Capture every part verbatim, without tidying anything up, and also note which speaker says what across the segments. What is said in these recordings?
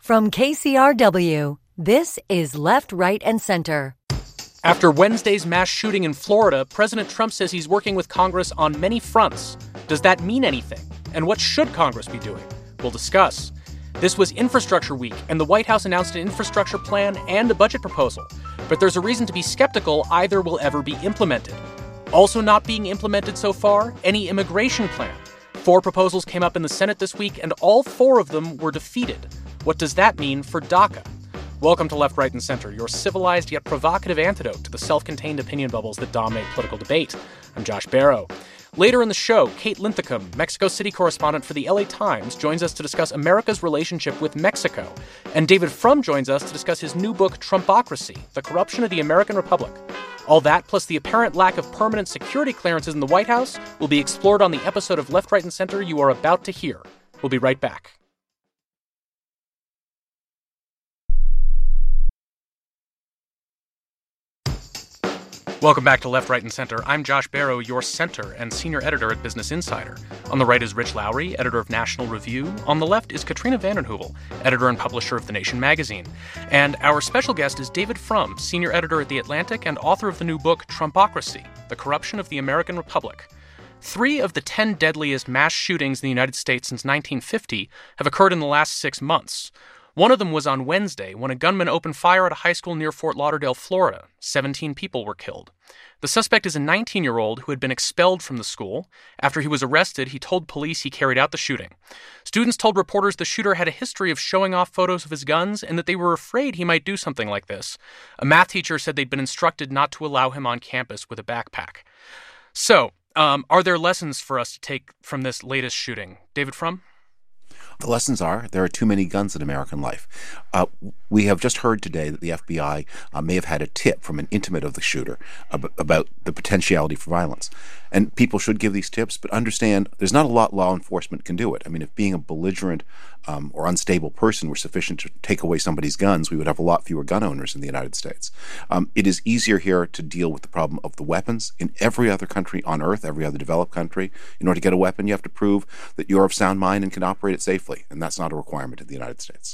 Speaker 1: From K C R W, this is Left, Right, and Center.
Speaker 2: After Wednesday's mass shooting in Florida, President Trump says he's working with Congress on many fronts. Does that mean anything? And what should Congress be doing? We'll discuss. This was Infrastructure Week, and the White House announced an infrastructure plan and a budget proposal. But there's a reason to be skeptical either will ever be implemented. Also not being implemented so far, any immigration plan. Four proposals came up in the Senate this week, and all four of them were defeated. What does that mean for DACA? Welcome to Left, Right, and Center, your civilized yet provocative antidote to the self-contained opinion bubbles that dominate political debate. I'm Josh Barrow. Later in the show, Kate Linthicum, Mexico City correspondent for the L A Times, joins us to discuss America's relationship with Mexico. And David Frum joins us to discuss his new book, Trumpocracy, The Corruption of the American Republic. All that, plus the apparent lack of permanent security clearances in the White House, will be explored on the episode of Left, Right, and Center you are about to hear. We'll be right back. Welcome back to Left, Right, and Center. I'm Josh Barrow, your center and senior editor at Business Insider. On the right is Rich Lowry, editor of National Review. On the left is Katrina vanden Heuvel, editor and publisher of The Nation magazine. And our special guest is David Frum, senior editor at The Atlantic and author of the new book, Trumpocracy, The Corruption of the American Republic. Three of the ten deadliest mass shootings in the United States since nineteen fifty have occurred in the last six months. One of them was on Wednesday when a gunman opened fire at a high school near Fort Lauderdale, Florida. seventeen people were killed. The suspect is a nineteen-year-old who had been expelled from the school. After he was arrested, he told police he carried out the shooting. Students told reporters the shooter had a history of showing off photos of his guns and that they were afraid he might do something like this. A math teacher said they'd been instructed not to allow him on campus with a backpack. So, um, are there lessons for us to take from this latest shooting? David Frum?
Speaker 3: The lessons are there are too many guns in American life. Uh, we have just heard today that the F B I uh, may have had a tip from an intimate of the shooter ab- about the potentiality for violence. And people should give these tips, but understand there's not a lot law enforcement can do it. I mean, if being a belligerent um, or unstable person were sufficient to take away somebody's guns, we would have a lot fewer gun owners in the United States. Um, it is easier here to deal with the problem of the weapons. In every other country on earth, every other developed country, in order to get a weapon, you have to prove that you're of sound mind and can operate it safely. And that's not a requirement in the United States.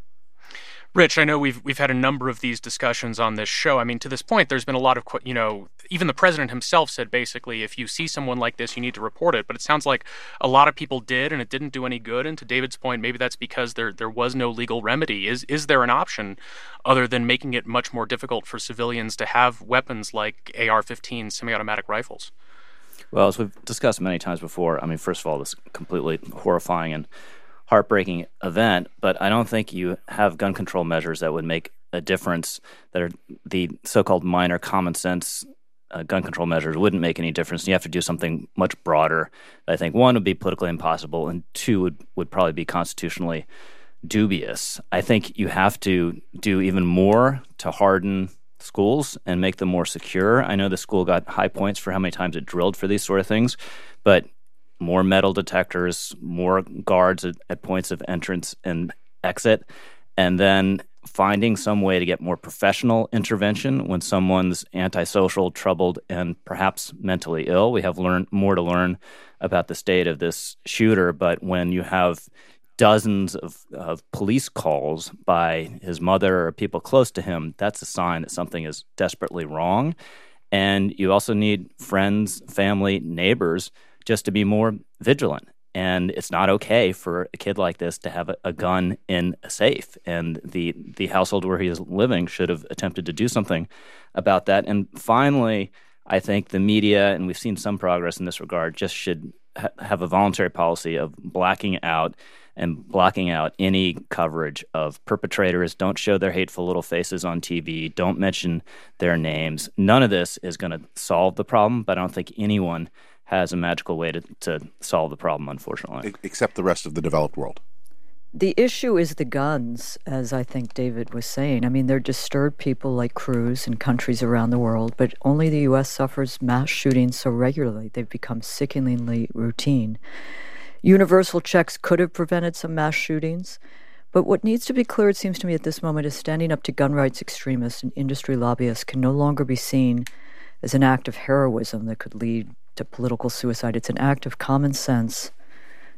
Speaker 2: Rich, I know we've we've had a number of these discussions on this show. I mean, to this point, there's been a lot of, you know, even the president himself said basically, if you see someone like this, you need to report it. But it sounds like a lot of people did, and it didn't do any good. And to David's point, maybe that's because there there was no legal remedy. Is is there an option other than making it much more difficult for civilians to have weapons like A R fifteen semi-automatic rifles?
Speaker 4: Well, as we've discussed many times before, I mean, first of all, this is completely horrifying and heartbreaking event, but I don't think you have gun control measures that would make a difference, that are the so-called minor common sense uh, gun control measures wouldn't make any difference. You have to do something much broader. I think one would be politically impossible, and two would, would probably be constitutionally dubious. I think you have to do even more to harden schools and make them more secure. I know the school got high points for how many times it drilled for these sort of things, but more metal detectors, more guards at, at points of entrance and exit, and then finding some way to get more professional intervention when someone's antisocial, troubled, and perhaps mentally ill. We have learned more to learn about the state of this shooter, but when you have dozens of, of police calls by his mother or people close to him, that's a sign that something is desperately wrong. And you also need friends, family, neighbors just to be more vigilant. And it's not okay for a kid like this to have a, a gun in a safe. And the the household where he is living should have attempted to do something about that. And finally, I think the media, and we've seen some progress in this regard, just should ha- have a voluntary policy of blacking out and blocking out any coverage of perpetrators. Don't show their hateful little faces on T V. Don't mention their names. None of this is going to solve the problem, but I don't think anyone has a magical way to, to solve the problem, unfortunately.
Speaker 3: Except the rest of the developed world.
Speaker 5: The issue is the guns, as I think David was saying. I mean, they're disturbed people like Cruz in countries around the world, but only the U S suffers mass shootings so regularly. They've become sickeningly routine. Universal checks could have prevented some mass shootings, but what needs to be clear, it seems to me, at this moment is standing up to gun rights extremists and industry lobbyists can no longer be seen as an act of heroism that could lead to political suicide. It's an act of common sense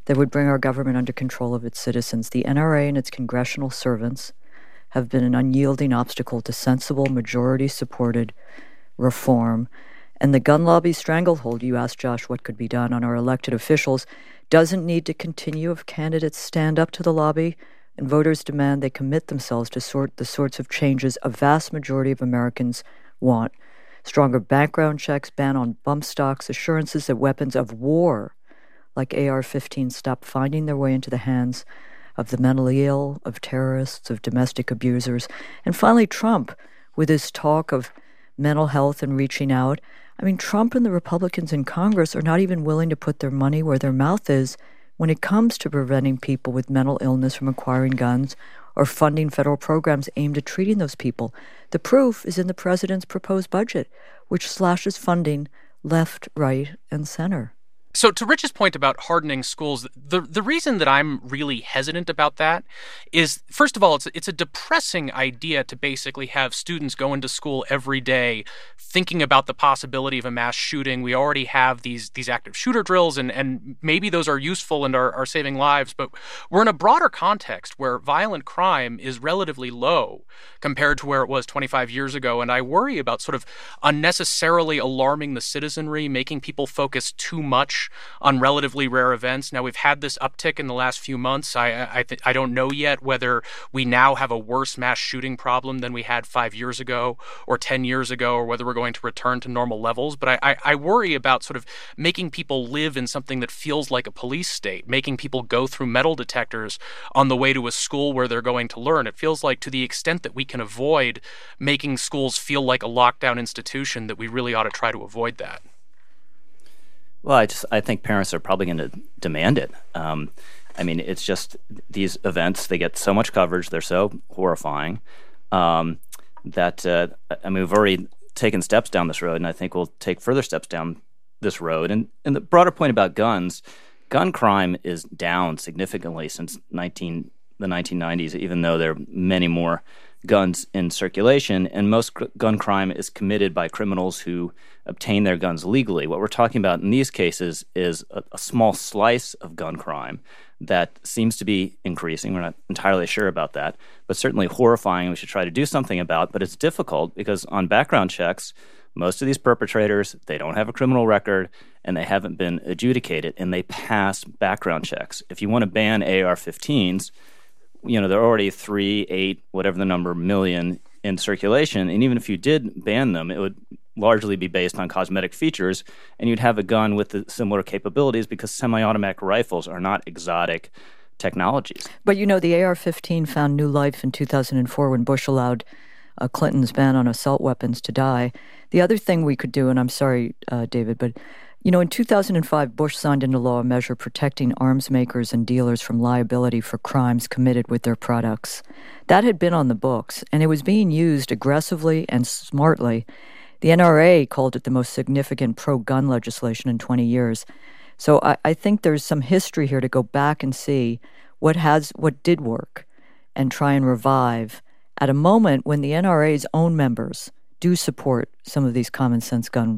Speaker 5: that would bring our government under control of its citizens. The N R A and its congressional servants have been an unyielding obstacle to sensible, majority-supported reform. And the gun lobby stranglehold, you asked Josh what could be done on our elected officials, doesn't need to continue if candidates stand up to the lobby and voters demand they commit themselves to sort the sorts of changes a vast majority of Americans want. Stronger background checks, ban on bump stocks, assurances that weapons of war like A R fifteens stop finding their way into the hands of the mentally ill, of terrorists, of domestic abusers. And finally, Trump, with his talk of mental health and reaching out. I mean, Trump and the Republicans in Congress are not even willing to put their money where their mouth is when it comes to preventing people with mental illness from acquiring guns or funding federal programs aimed at treating those people. The proof is in the president's proposed budget, which slashes funding left, right, and center.
Speaker 2: So to Rich's point about hardening schools, the the reason that I'm really hesitant about that is, first of all, it's it's a depressing idea to basically have students go into school every day thinking about the possibility of a mass shooting. We already have these these active shooter drills, and, and maybe those are useful and are, are saving lives, but we're in a broader context where violent crime is relatively low compared to where it was twenty-five years ago, and I worry about sort of unnecessarily alarming the citizenry, making people focus too much on relatively rare events. Now, we've had this uptick in the last few months. I I, th- I don't know yet whether we now have a worse mass shooting problem than we had five years ago or ten years ago, or whether we're going to return to normal levels. But I, I, I worry about sort of making people live in something that feels like a police state, making people go through metal detectors on the way to a school where they're going to learn. It feels like, to the extent that we can avoid making schools feel like a lockdown institution, that we really ought to try to avoid that.
Speaker 4: Well, I just I think parents are probably going to demand it. Um, I mean, it's just these events, they get so much coverage, they're so horrifying um, that, uh, I mean, we've already taken steps down this road, and I think we'll take further steps down this road. And, and the broader point about guns, gun crime is down significantly since nineteen the nineteen nineties, even though there are many more guns in circulation, and most cr- gun crime is committed by criminals who obtain their guns legally. What we're talking about in these cases is a, a small slice of gun crime that seems to be increasing. We're not entirely sure about that, but certainly horrifying. We should try to do something about, but it's difficult because on background checks, most of these perpetrators, they don't have a criminal record and they haven't been adjudicated, and they pass background checks. If you want to ban A R fifteens, you know, there are already three, eight, whatever the number, million in circulation. And even if you did ban them, it would largely be based on cosmetic features, and you'd have a gun with the similar capabilities because semi-automatic rifles are not exotic technologies.
Speaker 5: But, you know, the A R fifteen found new life in two thousand four when Bush allowed uh, Clinton's ban on assault weapons to die. The other thing we could do, and I'm sorry, uh, David, but you know, in two thousand five, Bush signed into law a measure protecting arms makers and dealers from liability for crimes committed with their products. That had been on the books, and it was being used aggressively and smartly. The N R A called it the most significant pro-gun legislation in twenty years. So I, I think there's some history here to go back and see what has what did work and try and revive at a moment when the N R A's own members do support some of these common sense gun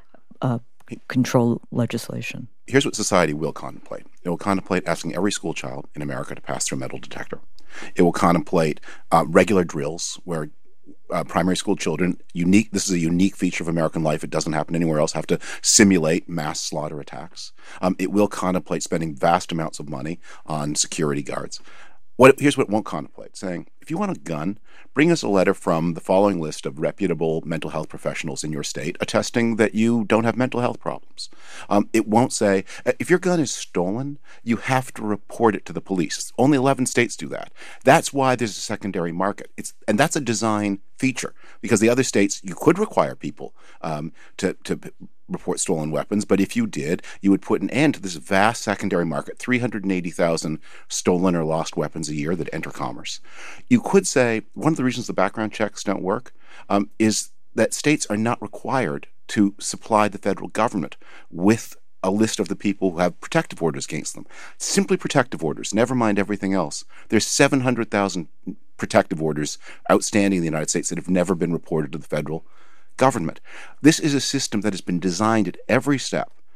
Speaker 5: uh control legislation.
Speaker 3: Here's what society will contemplate. It will contemplate asking every school child in America to pass through a metal detector. It will contemplate uh, regular drills where uh, primary school children, unique. This is a unique feature of American life. It doesn't happen anywhere else, have to simulate mass slaughter attacks. Um, it will contemplate spending vast amounts of money on security guards. What, here's what it won't contemplate, saying, if you want a gun, bring us a letter from the following list of reputable mental health professionals in your state attesting that you don't have mental health problems. Um, it won't say, if your gun is stolen, you have to report it to the police. Only eleven states do that. That's why there's a secondary market. It's and that's a design feature, because the other states, you could require people um, to, to report stolen weapons, but if you did, you would put an end to this vast secondary market, three hundred eighty thousand stolen or lost weapons a year that enter commerce. You could say one of the reasons the background checks don't work um, is that states are not required to supply the federal government with a list of the people who have protective orders against them. Simply protective orders, never mind everything else. There's seven hundred thousand protective orders outstanding in the United States that have never been reported to the federal government. This is a system that has been designed at every step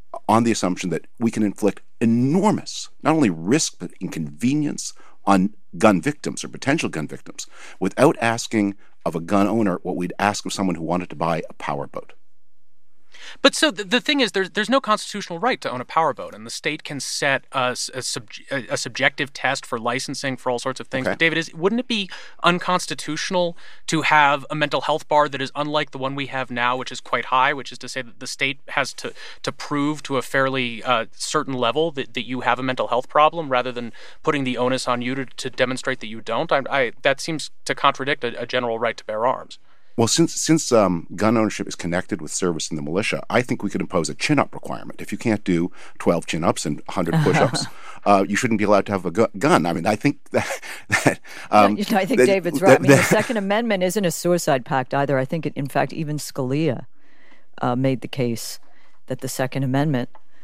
Speaker 3: on the assumption that we can inflict enormous, not only risk, but inconvenience on gun victims or potential gun victims without asking of a gun owner what we'd ask of someone who wanted to buy a powerboat.
Speaker 2: But so the, the thing is, there's there's no constitutional right to own a powerboat, and the state can set a, a, sub, a subjective test for licensing for all sorts of things.
Speaker 3: Okay.
Speaker 2: But David, is wouldn't it be unconstitutional to have a mental health bar that is unlike the one we have now, which is quite high, which is to say that the state has to, to prove to a fairly uh, certain level that, that you have a mental health problem, rather than putting the onus on you to, to demonstrate that you don't? I, I, that seems to contradict a, a general right to bear arms.
Speaker 3: Well, since since um, gun ownership is connected with service in the militia, I think we could impose a chin-up requirement. If you can't do twelve chin-ups and one hundred push-ups, uh, you shouldn't be allowed to have a gu- gun. I mean, I think that... that um,
Speaker 5: you know, I think
Speaker 3: that,
Speaker 5: David's right. I mean, the Second Amendment isn't a suicide pact either. I think, it, in fact, even Scalia uh, made the case that the Second Amendment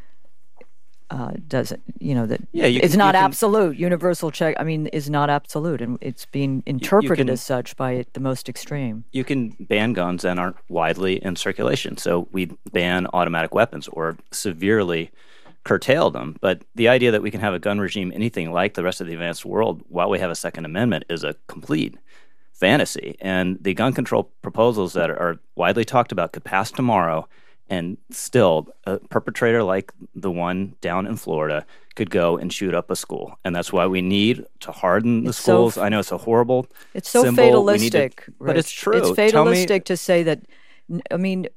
Speaker 5: uh, doesn't, you know, that
Speaker 4: yeah, you
Speaker 5: it's
Speaker 4: can,
Speaker 5: not
Speaker 4: can,
Speaker 5: absolute. Universal check, I mean, is not absolute, and it's being interpreted
Speaker 4: can,
Speaker 5: as such by the most extreme.
Speaker 4: You can ban guns that aren't widely in circulation. So we ban automatic weapons or severely curtail them. But the idea that we can have a gun regime anything like the rest of the advanced world while we have a Second Amendment is a complete fantasy. And the gun control proposals that are widely talked about could pass tomorrow, and still a perpetrator like the one down in Florida could go and shoot up a school. And that's why we need to harden the
Speaker 5: it's
Speaker 4: schools.
Speaker 5: So,
Speaker 4: I know it's a horrible
Speaker 5: It's so
Speaker 4: symbol.
Speaker 5: fatalistic,
Speaker 4: to,
Speaker 5: Rich.
Speaker 4: But it's true.
Speaker 5: It's fatalistic
Speaker 4: me,
Speaker 5: to say that, I mean,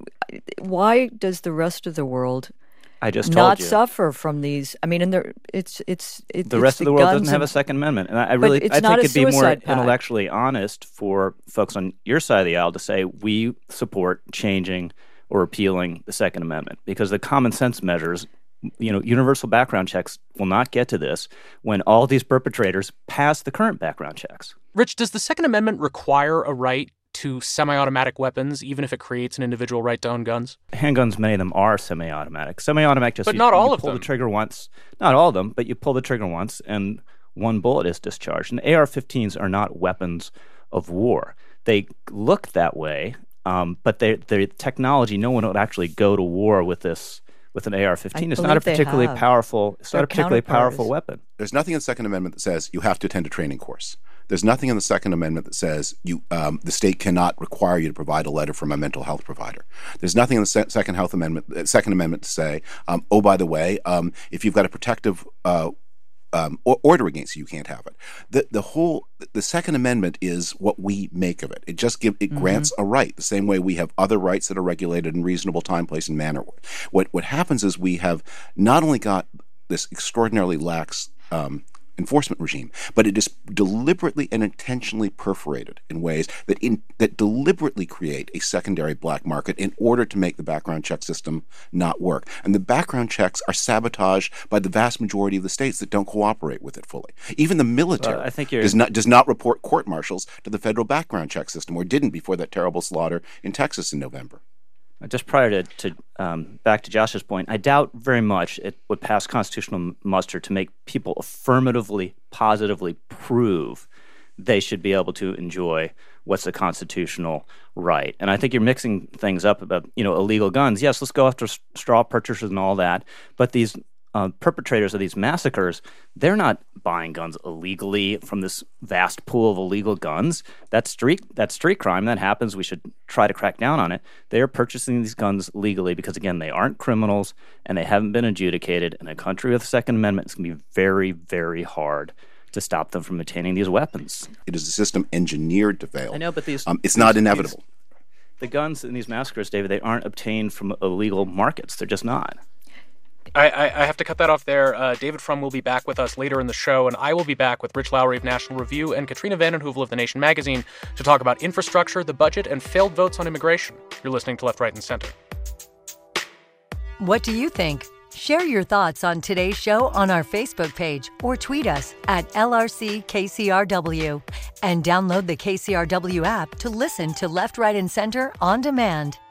Speaker 5: why does the rest of the world
Speaker 4: I just
Speaker 5: not
Speaker 4: told you.
Speaker 5: suffer from these? I mean, and there, it's it's it,
Speaker 4: the
Speaker 5: it's
Speaker 4: rest
Speaker 5: the
Speaker 4: of the world doesn't
Speaker 5: guns
Speaker 4: have
Speaker 5: and,
Speaker 4: a Second Amendment, and I, I really
Speaker 5: it's
Speaker 4: I
Speaker 5: not
Speaker 4: think
Speaker 5: a
Speaker 4: it'd be more
Speaker 5: suicide pact.
Speaker 4: intellectually honest for folks on your side of the aisle to say we support changing or repealing the Second Amendment, because the common sense measures, you know, universal background checks will not get to this when all these perpetrators pass the current background checks.
Speaker 2: Rich, does the Second Amendment require a right to semi-automatic weapons, even if it creates an individual right to own guns?
Speaker 4: Handguns, many of them are semi-automatic. Semi-automatic just
Speaker 2: but
Speaker 4: you,
Speaker 2: not all
Speaker 4: you
Speaker 2: of
Speaker 4: pull
Speaker 2: them.
Speaker 4: the trigger once. Not all of them, but you pull the trigger once and one bullet is discharged. And A R fifteens are not weapons of war. They look that way, um, but they the technology. No one would actually go to war with this with an A R fifteen.
Speaker 5: I
Speaker 4: It's not a
Speaker 5: believe they
Speaker 4: particularly
Speaker 5: have.
Speaker 4: powerful. It's
Speaker 5: Their
Speaker 4: not a particularly
Speaker 5: counterpart
Speaker 4: powerful
Speaker 5: is-
Speaker 4: weapon.
Speaker 3: There's nothing in the Second Amendment that says you have to attend a training course. There's nothing in the Second Amendment that says you um, the state cannot require you to provide a letter from a mental health provider. There's nothing in the se- Second Health Amendment, uh, Second Amendment to say, um, oh, by the way, um, if you've got a protective uh, um, or- order against you, you can't have it. The the whole the Second Amendment is what we make of it. It just give it mm-hmm. grants a right, the same way we have other rights that are regulated in reasonable time, place, and manner. What what happens is we have not only got this extraordinarily lax um, enforcement regime, but it is deliberately and intentionally perforated in ways that in, that deliberately create a secondary black market in order to make the background check system not work. And the background checks are sabotaged by the vast majority of the states that don't cooperate with it fully. Even the military
Speaker 4: Well, I think you're...
Speaker 3: does not does not report court-martials to the federal background check system, or didn't before that terrible slaughter in Texas in November.
Speaker 4: Just prior to, to um, back to Josh's point, I doubt very much it would pass constitutional muster to make people affirmatively, positively prove they should be able to enjoy what's a constitutional right. And I think you're mixing things up about, you know, illegal guns. Yes, let's go after straw purchasers and all that, but these uh, perpetrators of these massacres, they're not buying guns illegally from this vast pool of illegal guns. That's street that's street crime. That happens. We should try to crack down on it. They are purchasing these guns legally because, again, they aren't criminals and they haven't been adjudicated. In a country with the Second Amendment, it's going to be very, very hard to stop them from obtaining these weapons.
Speaker 3: It is a system engineered to fail.
Speaker 4: I know, but these
Speaker 3: um, it's
Speaker 4: these,
Speaker 3: not inevitable.
Speaker 4: These, the guns in these massacres, David, they aren't obtained from illegal markets. They're just not.
Speaker 2: I, I, I have to cut that off there. Uh, David Frum will be back with us later in the show, and I will be back with Rich Lowry of National Review and Katrina vanden Heuvel of The Nation magazine to talk about infrastructure, the budget, and failed votes on immigration. You're listening to Left, Right, and Center.
Speaker 1: What do you think? Share your thoughts on today's show on our Facebook page or tweet us at L R C K C R W and download the K C R W app to listen to Left, Right, and Center on demand.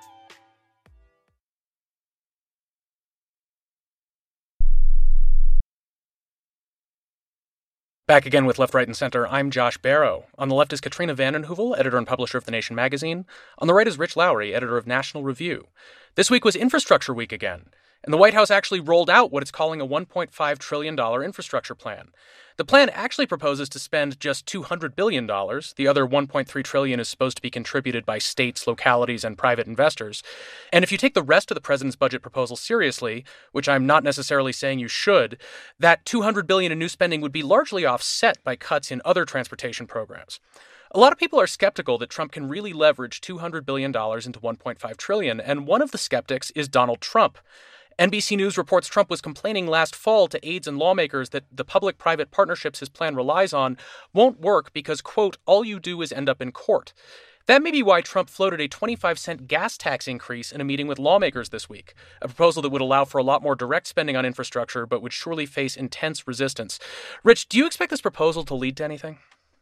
Speaker 2: Back again with Left, Right, and Center, I'm Josh Barrow. On the left is Katrina vanden Heuvel, editor and publisher of The Nation magazine. On the right is Rich Lowry, editor of National Review. This week was Infrastructure Week again. And the White House actually rolled out what it's calling a one point five trillion dollars infrastructure plan. The plan actually proposes to spend just two hundred billion dollars. The other one point three trillion dollars is supposed to be contributed by states, localities, and private investors. And if you take the rest of the president's budget proposal seriously, which I'm not necessarily saying you should, that two hundred billion dollars in new spending would be largely offset by cuts in other transportation programs. A lot of people are skeptical that Trump can really leverage two hundred billion dollars into one point five trillion dollars, and one of the skeptics is Donald Trump. N B C News reports Trump was complaining last fall to aides and lawmakers that the public-private partnerships his plan relies on won't work because, quote, all you do is end up in court. That may be why Trump floated a twenty-five cent gas tax increase in a meeting with lawmakers this week, a proposal that would allow for a lot more direct spending on infrastructure but would surely face intense resistance. Rich, do you expect this proposal to lead to anything?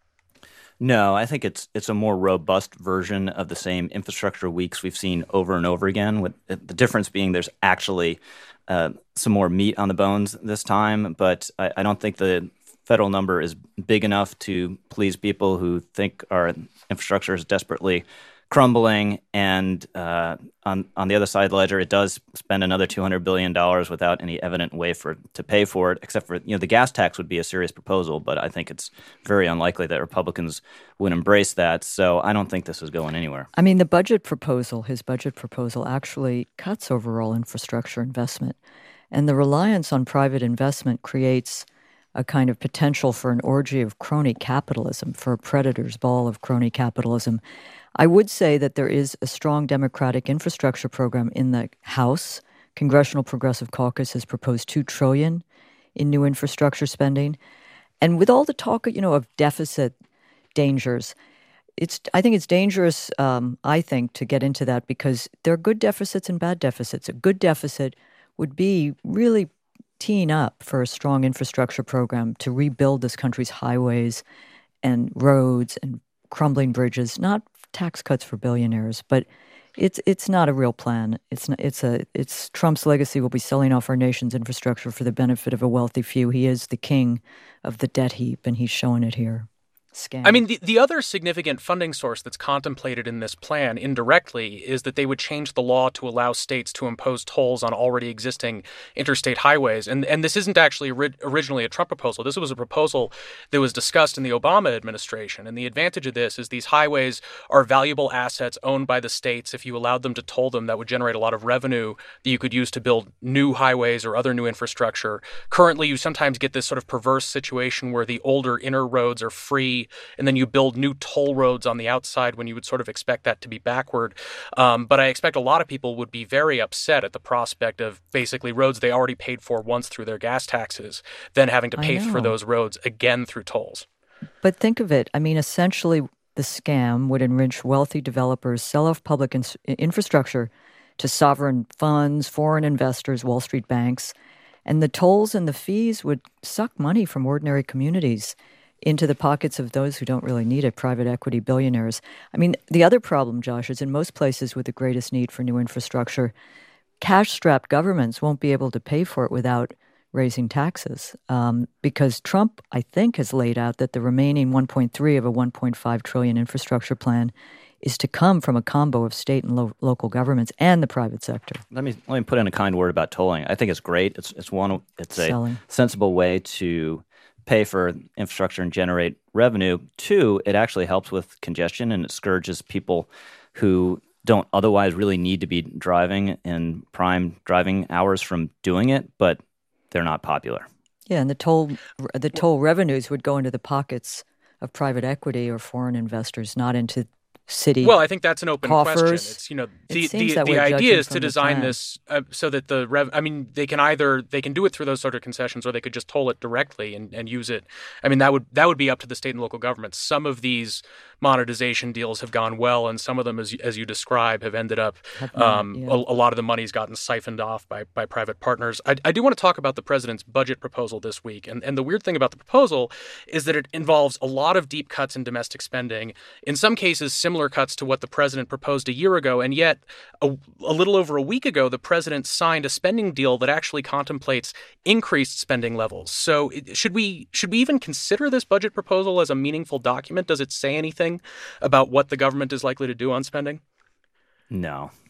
Speaker 4: No, I think it's it's a more robust version of the same infrastructure weeks we've seen over and over again, with the difference being there's actually uh, some more meat on the bones this time. But I, I don't think the federal number is big enough to please people who think our infrastructure is desperately crumbling. And uh, on on the other side of the ledger, it does spend another two hundred billion dollars without any evident way for to pay for it, except for, you know, the gas tax would be a serious proposal, but I think it's very unlikely that Republicans would embrace that. So I don't think this is going anywhere.
Speaker 5: I mean, the budget proposal, his budget proposal actually cuts overall infrastructure investment. And the reliance on private investment creates a kind of potential for an orgy of crony capitalism, for a predator's ball of crony capitalism. I would say that there is a strong Democratic infrastructure program in the House. Congressional Progressive Caucus has proposed two trillion dollars in new infrastructure spending. And with all the talk, you know, of deficit dangers, it's I think it's dangerous, um, I think, to get into that because there are good deficits and bad deficits. A good deficit would be really teeing up for a strong infrastructure program to rebuild this country's highways and roads and crumbling bridges, not tax cuts for billionaires, but it's it's not a real plan. It's not, it's a it's Trump's legacy will be selling off our nation's infrastructure for the benefit of a wealthy few. He is the king of the debt heap, and he's showing it here. Scam.
Speaker 2: I mean, the, the other significant funding source that's contemplated in this plan indirectly is that they would change the law to allow states to impose tolls on already existing interstate highways. And and this isn't actually ori- originally a Trump proposal. This was a proposal that was discussed in the Obama administration. And the advantage of this is these highways are valuable assets owned by the states. If you allowed them to toll them, that would generate a lot of revenue that you could use to build new highways or other new infrastructure. Currently, you sometimes get this sort of perverse situation where the older inner roads are free, and then you build new toll roads on the outside when you would sort of expect that to be backward. Um, but I expect a lot of people would be very upset at the prospect of basically roads they already paid for once through their gas taxes, then having to pay for those roads again through tolls.
Speaker 5: But think of it. I mean, essentially, the scam would enrich wealthy developers, sell off public in- infrastructure to sovereign funds, foreign investors, Wall Street banks, and the tolls and the fees would suck money from ordinary communities into the pockets of those who don't really need it, private equity billionaires. I mean, the other problem, Josh, is in most places with the greatest need for new infrastructure, cash-strapped governments won't be able to pay for it without raising taxes. Um, because Trump, I think, has laid out that the remaining one point three of a one point five trillion infrastructure plan is to come from a combo of state and lo- local governments and the private sector.
Speaker 4: Let me let me put in a kind word about tolling. I think it's great. It's it's one it's a
Speaker 5: Selling.
Speaker 4: sensible way to pay for infrastructure and generate revenue. Two, it actually helps with congestion and it scourges people who don't otherwise really need to be driving in prime driving hours from doing it, but they're not popular.
Speaker 5: Yeah, and the toll the toll revenues would go into the pockets of private equity or foreign investors, not into city.
Speaker 2: Well, I think that's an open
Speaker 5: coffers.
Speaker 2: question. It's, you know, the
Speaker 5: It seems
Speaker 2: the,
Speaker 5: that
Speaker 2: the
Speaker 5: way,
Speaker 2: idea
Speaker 5: judging
Speaker 2: is to
Speaker 5: from the
Speaker 2: design
Speaker 5: plan.
Speaker 2: this uh, so that the rev. I mean, they can either they can do it through those sort of concessions, or they could just toll it directly and, and use it. I mean, that would that would be up to the state and local governments. Some of these monetization deals have gone well, and some of them, as as you describe, have ended up.
Speaker 5: Have not,
Speaker 2: Um,
Speaker 5: yeah.
Speaker 2: a, a lot of the money's gotten siphoned off by by private partners. I, I do want to talk about the president's budget proposal this week, and and the weird thing about the proposal is that it involves a lot of deep cuts in domestic spending. In some cases, similar cuts to what the president proposed a year ago, and yet a, a little over a week ago, the president signed a spending deal that actually contemplates increased spending levels. So it, should we should we even consider this budget proposal as a meaningful document? Does it say anything about what the government is likely to do on spending?
Speaker 4: No.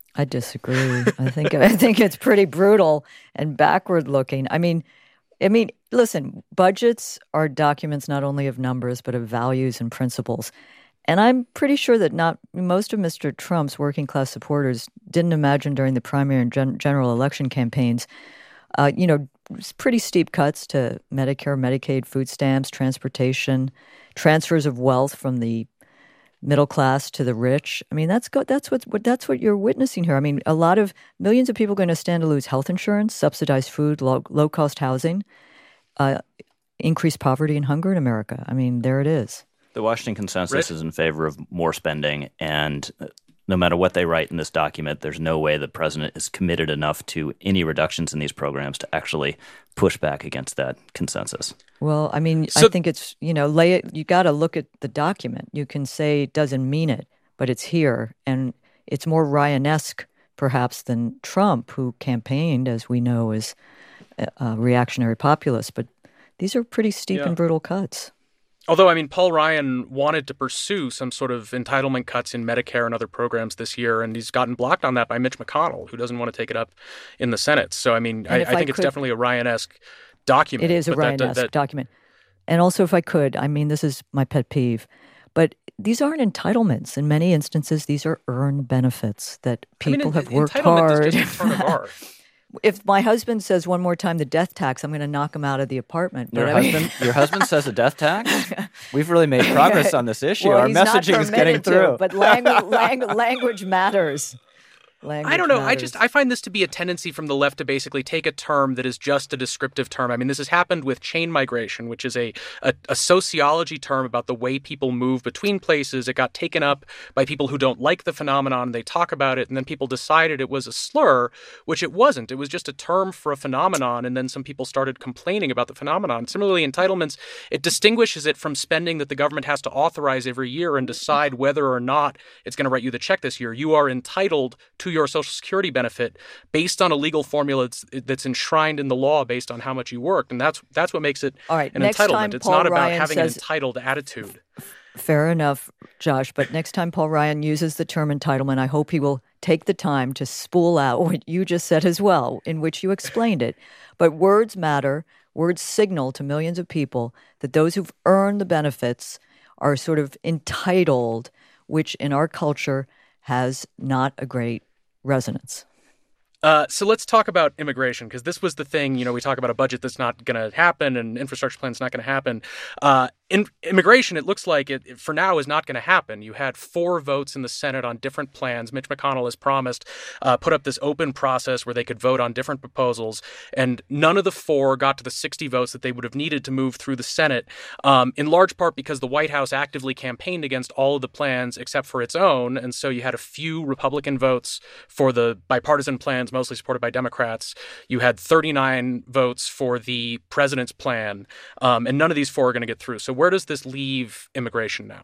Speaker 5: I disagree. I think I think it's pretty brutal and backward looking. I mean, I mean, listen, budgets are documents not only of numbers but of values and principles. And I'm pretty sure that not most of Mister Trump's working class supporters didn't imagine during the primary and gen- general election campaigns, uh, you know, pretty steep cuts to Medicare, Medicaid, food stamps, transportation, transfers of wealth from the middle class to the rich. I mean, that's go, that's what that's what you're witnessing here. I mean, a lot of millions of people are going to stand to lose health insurance, subsidized food, low, low cost housing, uh, increased poverty and hunger in America. I mean, there it is.
Speaker 4: The Washington Consensus
Speaker 2: Rich?
Speaker 4: is in favor of more spending, and no matter what they write in this document, there's no way the president is committed enough to any reductions in these programs to actually push back against that consensus.
Speaker 5: Well, I mean,
Speaker 2: So-
Speaker 5: I think it's, you know, lay it, you got to look at the document. You can say it doesn't mean it, but it's here. And it's more Ryan-esque, perhaps, than Trump, who campaigned, as we know, as a, a reactionary populist. But these are pretty steep
Speaker 2: Yeah.
Speaker 5: and brutal cuts.
Speaker 2: Although, I mean, Paul Ryan wanted to pursue some sort of entitlement cuts in Medicare and other programs this year, and he's gotten blocked on that by Mitch McConnell, who doesn't want to take it up in the Senate. So, I mean, I,
Speaker 5: And if
Speaker 2: I
Speaker 5: I
Speaker 2: think it's
Speaker 5: could-
Speaker 2: definitely a Ryan-esque document.
Speaker 5: It is a
Speaker 2: but that-
Speaker 5: Ryan-esque
Speaker 2: that-
Speaker 5: document. And also, if I could, I mean, this is my pet peeve, but these aren't entitlements. In many instances, these are earned benefits that
Speaker 2: I mean,
Speaker 5: people
Speaker 2: en-
Speaker 5: have worked
Speaker 2: entitlement
Speaker 5: hard.
Speaker 2: is just a term of art.
Speaker 5: If my husband says one more time the death tax, I'm going to knock him out of the apartment.
Speaker 4: Your
Speaker 5: But I mean-
Speaker 4: husband, your husband says a death tax? We've really made progress on this issue.
Speaker 5: Well,
Speaker 4: Our
Speaker 5: he's not
Speaker 4: messaging is getting
Speaker 5: permitted to,
Speaker 4: through.
Speaker 5: but language, language, language matters. Language
Speaker 2: I don't know. I
Speaker 5: matters.
Speaker 2: just I find this to be a tendency from the left to basically take a term that is just a descriptive term. I mean, this has happened with chain migration, which is a, a, a sociology term about the way people move between places. It got taken up by people who don't like the phenomenon. They talk about it, and then people decided it was a slur, which it wasn't. It was just a term for a phenomenon, and then some people started complaining about the phenomenon. Similarly, entitlements, it distinguishes it from spending that the government has to authorize every year and decide whether or not it's going to write you the check this year. You are entitled to your Social Security benefit based on a legal formula that's, that's enshrined in the law based on how much you worked, and that's that's what makes it
Speaker 5: All right,
Speaker 2: an
Speaker 5: next
Speaker 2: entitlement.
Speaker 5: time
Speaker 2: It's
Speaker 5: Paul
Speaker 2: not about
Speaker 5: Ryan
Speaker 2: having
Speaker 5: says-
Speaker 2: an entitled attitude.
Speaker 5: Fair enough, Josh. But next time Paul Ryan uses the term entitlement, I hope he will take the time to spool out what you just said as well, in which you explained it. But words matter. Words signal to millions of people that those who've earned the benefits are sort of entitled, which in our culture has not a great resonance.
Speaker 2: Uh, so let's talk about immigration, because this was the thing, you know, we talk about a budget that's not going to happen and infrastructure plan's not going to happen. Uh, in, immigration, it looks like it, it for now is not going to happen. You had four votes in the Senate on different plans. Mitch McConnell has promised, uh, put up this open process where they could vote on different proposals, and none of the four got to the sixty votes that they would have needed to move through the Senate, um, in large part because the White House actively campaigned against all of the plans except for its own, and so you had a few Republican votes for the bipartisan plans, mostly supported by Democrats. You had thirty-nine votes for the president's plan, um, and none of these four are going to get through. So where does this leave immigration now?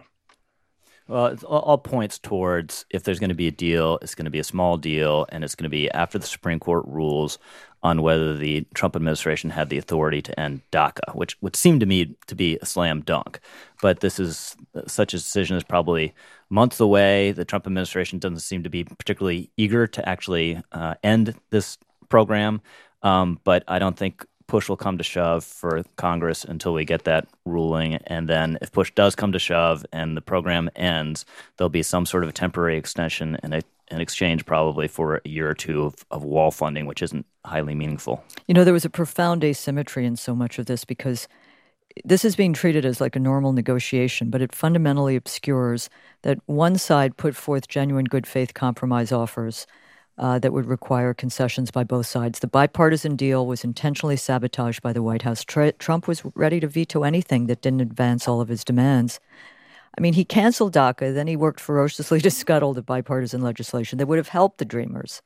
Speaker 4: Well, it all, all points towards if there's going to be a deal, it's going to be a small deal, and it's going to be after the Supreme Court rules on whether the Trump administration had the authority to end DACA, which would seem to me to be a slam dunk. But this is such a decision is probably months away. The Trump administration doesn't seem to be particularly eager to actually uh, end this program. Um, but I don't think push will come to shove for Congress until we get that ruling. And then if push does come to shove and the program ends, there'll be some sort of a temporary extension and a, an exchange probably for a year or two of, of wall funding, which isn't highly meaningful.
Speaker 5: You know, there was a profound asymmetry in so much of this because this is being treated as like a normal negotiation, but it fundamentally obscures that one side put forth genuine good faith compromise offers uh, that would require concessions by both sides. The bipartisan deal was intentionally sabotaged by the White House. Tr- Trump was ready to veto anything that didn't advance all of his demands. I mean, he canceled DACA, then he worked ferociously to scuttle the bipartisan legislation that would have helped the Dreamers.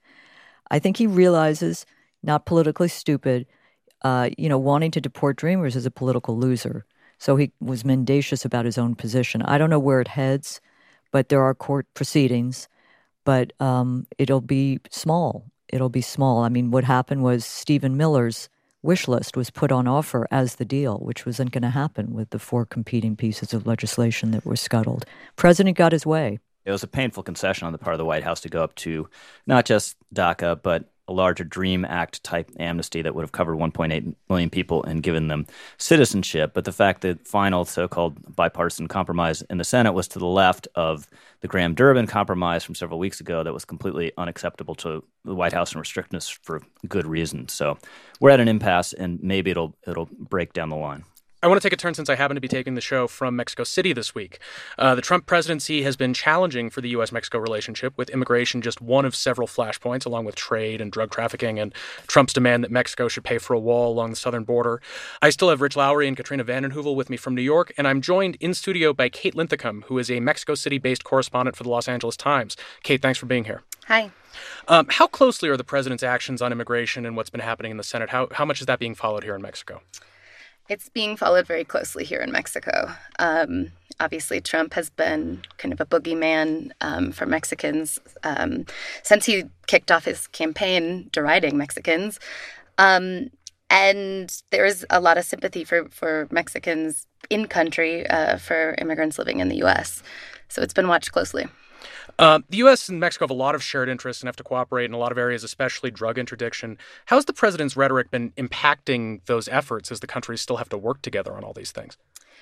Speaker 5: I think he realizes, not politically stupid, uh, you know, wanting to deport Dreamers is a political loser. So he was mendacious about his own position. I don't know where it heads, but there are court proceedings. But um, it'll be small. It'll be small. I mean, what happened was Stephen Miller's wish list was put on offer as the deal, which wasn't going to happen with the four competing pieces of legislation that were scuttled. President got his way.
Speaker 4: it was a painful concession on the part of the White House to go up to not just DACA, but a larger DREAM Act type amnesty that would have covered one point eight million people and given them citizenship. But the fact that final so-called bipartisan compromise in the Senate was to the left of the Graham-Durbin compromise from several weeks ago that was completely unacceptable to the White House and restricting us for good reason. So we're at an impasse, and maybe it'll it'll break down the line.
Speaker 2: I want to take a turn since I happen to be taking the show from Mexico City this week. Uh, the Trump presidency has been challenging for the U S Mexico relationship, with immigration just one of several flashpoints, along with trade and drug trafficking and Trump's demand that Mexico should pay for a wall along the southern border. I still have Rich Lowry and Katrina vanden Heuvel with me from New York, and I'm joined in studio by Kate Linthicum, who is a Mexico City-based correspondent for the Los Angeles Times. Kate, thanks for being here.
Speaker 6: Hi.
Speaker 2: Um, how closely are the president's actions on immigration and what's been happening in the Senate? How, how much is that being followed here in Mexico?
Speaker 6: It's being followed very closely here in Mexico. Um, obviously, Trump has been kind of a boogeyman um, for Mexicans um, since he kicked off his campaign deriding Mexicans. Um, and there is a lot of sympathy for, for Mexicans in country uh, for immigrants living in the U S. So it's been watched closely.
Speaker 2: Uh, the U S and Mexico have a lot of shared interests and have to cooperate in a lot of areas, especially drug interdiction. How has the president's rhetoric been impacting those efforts as the countries still have to work together on all these things?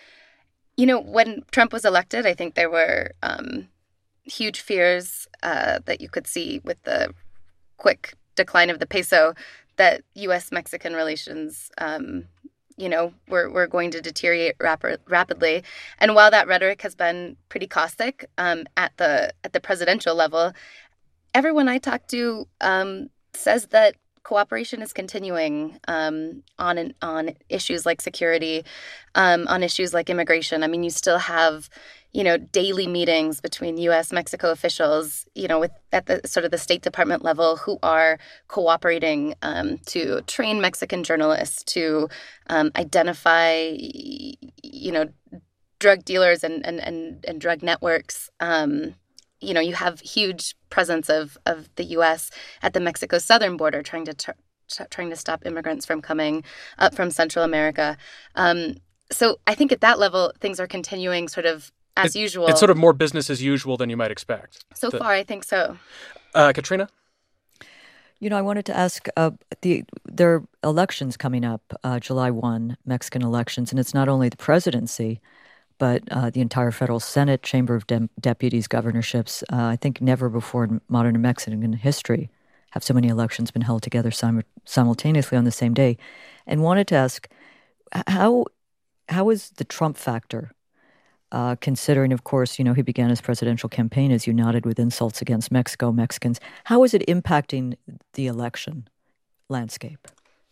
Speaker 6: You know, when Trump was elected, I think there were um, huge fears uh, that you could see with the quick decline of the peso that U S-Mexican relations um you know, we're we're going to deteriorate rap- rapidly. And while that rhetoric has been pretty caustic um, at the at the presidential level, everyone I talk to um, says that cooperation is continuing um, on on issues like security, um, on issues like immigration. I mean, you still have, you know, daily meetings between U S Mexico officials, you know, with at the sort of the State Department level, who are cooperating um, to train Mexican journalists to um, identify, you know, drug dealers and and and, and drug networks. Um, you know, you have huge presence of of the U S at the Mexico southern border, trying to tr- trying to stop immigrants from coming up from Central America. Um, so I think at that level, things are continuing sort of as
Speaker 2: it,
Speaker 6: usual.
Speaker 2: It's sort of more business as usual than you might expect.
Speaker 6: So the, far, I think so.
Speaker 2: Uh, Katrina?
Speaker 5: You know, I wanted to ask, uh, the there are elections coming up, uh, July first, Mexican elections, and it's not only the presidency, but uh, the entire federal Senate, Chamber of De- Deputies, governorships. Uh, I think never before in modern Mexican history have so many elections been held together sim- simultaneously on the same day. And wanted to ask, how how is the Trump factor, uh, considering, of course, you know, he began his presidential campaign, as you noted, with insults against Mexico, Mexicans. How is it impacting the election landscape?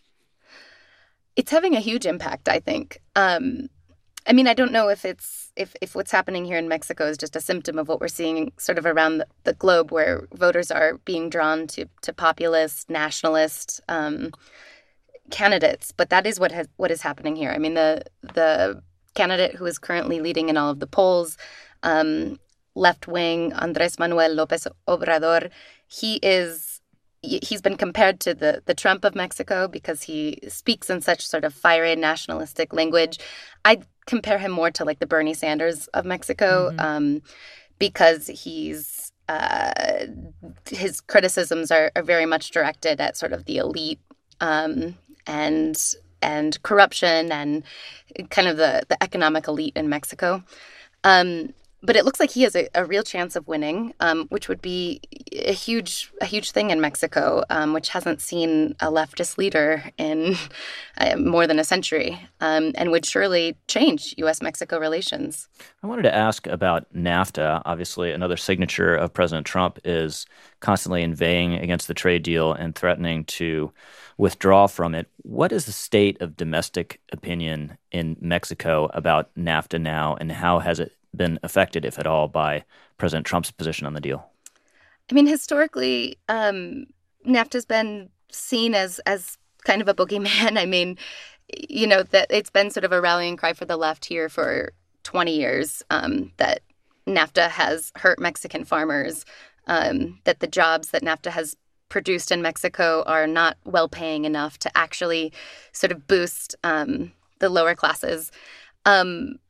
Speaker 6: It's having a huge impact, I think. Um, I mean, I don't know if it's if, if what's happening here in Mexico is just a symptom of what we're seeing sort of around the, the globe, where voters are being drawn to to populist, nationalist um, candidates. But that is what has what is happening here. I mean, the the candidate who is currently leading in all of the polls, um, left wing Andrés Manuel López Obrador, he is. He's been compared to the, the Trump of Mexico because he speaks in such sort of fiery nationalistic language. I compare him more to like the Bernie Sanders of Mexico, mm-hmm. um, because he's uh, his criticisms are, are very much directed at sort of the elite um, and and corruption and kind of the, the economic elite in Mexico. Um, But it looks like he has a, a real chance of winning, um, which would be a huge, a huge thing in Mexico, um, which hasn't seen a leftist leader in uh, more than a century, um, and would surely change U S Mexico relations.
Speaker 4: I wanted to ask about NAFTA. Obviously, another signature of President Trump is constantly inveighing against the trade deal and threatening to withdraw from it. What is the state of domestic opinion in Mexico about NAFTA now, and how has it been affected, if at all, by President Trump's position on the deal?
Speaker 6: I mean, historically, um, NAFTA's been seen as as kind of a boogeyman. I mean, you know, that it's been sort of a rallying cry for the left here for twenty years, um, that NAFTA has hurt Mexican farmers, um, that the jobs that NAFTA has produced in Mexico are not well-paying enough to actually sort of boost um, the lower classes. Um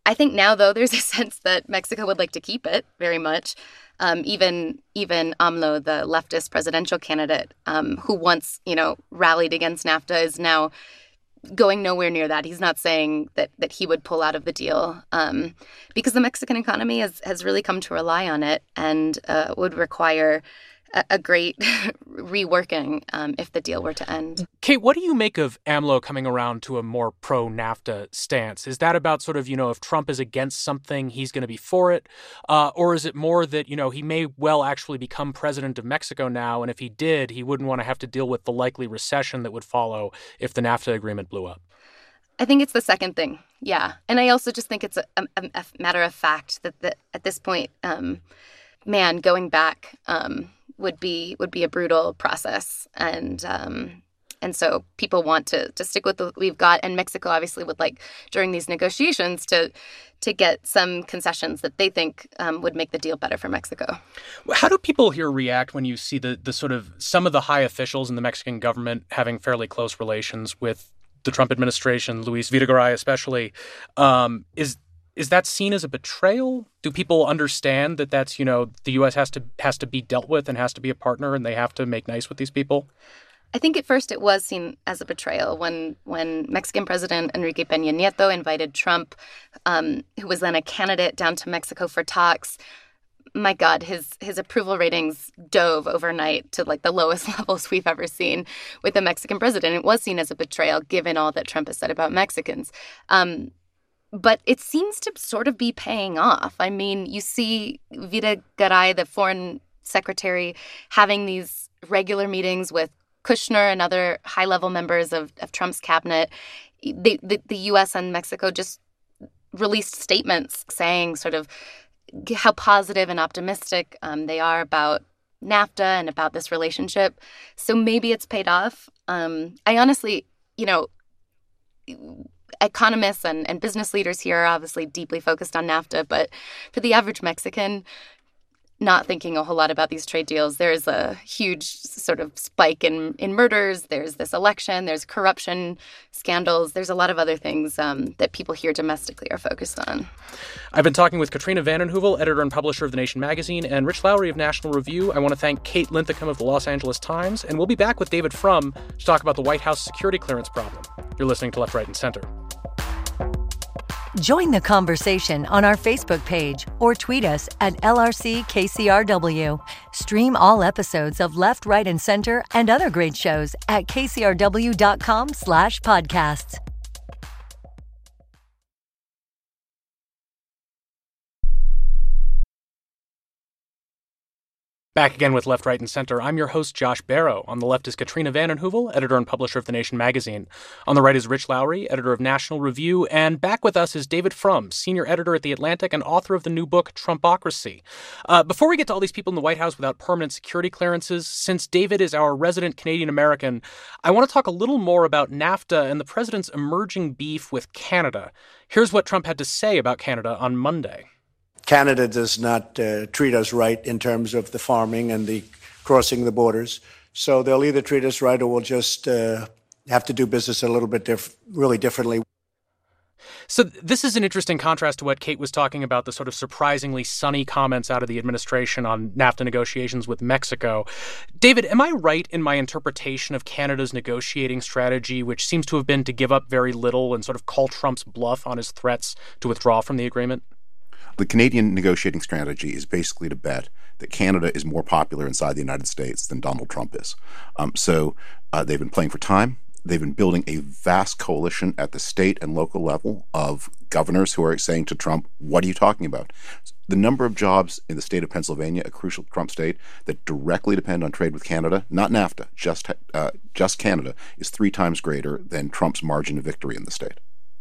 Speaker 6: I think now, though, there's a sense that Mexico would like to keep it very much. Um, even even AMLO, the leftist presidential candidate, um, who once, you know, rallied against NAFTA, is now going nowhere near that. He's not saying that that he would pull out of the deal um, because the Mexican economy has, has really come to rely on it and uh, would require a, a great reworking um, if the deal were to end.
Speaker 2: Kate, what do you make of AMLO coming around to a more pro-NAFTA stance? Is that about sort of, you know, if Trump is against something, he's going to be for it? Uh, or is it more that, you know, he may well actually become president of Mexico now, and if he did, he wouldn't want to have to deal with the likely recession that would follow if the NAFTA agreement blew up?
Speaker 6: I think it's the second thing, yeah. And I also just think it's a, a, a matter of fact that, that at this point, um, man, going back um, would be would be a brutal process. And um, and so people want to to stick with what we've got. And Mexico obviously would like, during these negotiations, to to get some concessions that they think um, would make the deal better for Mexico.
Speaker 2: How do people here react when you see the the sort of some of the high officials in the Mexican government having fairly close relations with the Trump administration, Luis Videgaray especially? Um, is Is that seen as a betrayal? Do people understand that that's, you know, the U S has to has to be dealt with and has to be a partner and they have to make nice with these people?
Speaker 6: I think at first it was seen as a betrayal when when Mexican President Enrique Peña Nieto invited Trump, um, who was then a candidate, down to Mexico for talks. My God, his his approval ratings dove overnight to like the lowest levels we've ever seen with the Mexican president. It was seen as a betrayal, given all that Trump has said about Mexicans. Um, But it seems to sort of be paying off. I mean, you see Videgaray, the foreign secretary, having these regular meetings with Kushner and other high-level members of, of Trump's cabinet. The, the, the U S and Mexico just released statements saying sort of how positive and optimistic um, they are about NAFTA and about this relationship. So maybe it's paid off. Um, I honestly, you know... Economists and, and business leaders here are obviously deeply focused on NAFTA, but for the average Mexican, not thinking a whole lot about these trade deals, there is a huge sort of spike in, in murders. There's this election. There's corruption scandals. There's a lot of other things um, that people here domestically are focused on.
Speaker 2: I've been talking with Katrina vanden Heuvel, editor and publisher of The Nation magazine, and Rich Lowry of National Review. I want to thank Kate Linthicum of the Los Angeles Times, and we'll be back with David Frum to talk about the White House security clearance problem. You're listening to Left, Right, and Center.
Speaker 1: Join the conversation on our Facebook page or tweet us at L R C K C R W. Stream all episodes of Left, Right, and Center and other great shows at kcrw.com slash podcasts.
Speaker 2: Back again with Left, Right, and Center. I'm your host, Josh Barrow. On the left is Katrina vanden Heuvel, editor and publisher of The Nation magazine. On the right is Rich Lowry, editor of National Review. And back with us is David Frum, senior editor at The Atlantic and author of the new book, Trumpocracy. Uh, before we get to all these people in the White House without permanent security clearances, since David is our resident Canadian-American, I want to talk a little more about NAFTA and the president's emerging beef with Canada. Here's what Trump had to say about Canada on Monday.
Speaker 7: Canada does not uh, treat us right in terms of the farming and the crossing the borders. So they'll either treat us right or we'll just uh, have to do business a little bit diff- really differently.
Speaker 2: So this is an interesting contrast to what Kate was talking about, the sort of surprisingly sunny comments out of the administration on NAFTA negotiations with Mexico. David, am I right in my interpretation of Canada's negotiating strategy, which seems to have been to give up very little and sort of call Trump's bluff on his threats to withdraw from the agreement?
Speaker 3: The Canadian negotiating strategy is basically to bet that Canada is more popular inside the United States than Donald Trump is. Um, so uh, they've been playing for time. They've been building a vast coalition at the state and local level of governors who are saying to Trump, what are you talking about? The number of jobs in the state of Pennsylvania, a crucial Trump state, that directly depend on trade with Canada, not NAFTA, just, uh, just Canada, is three times greater than Trump's margin of victory in the state.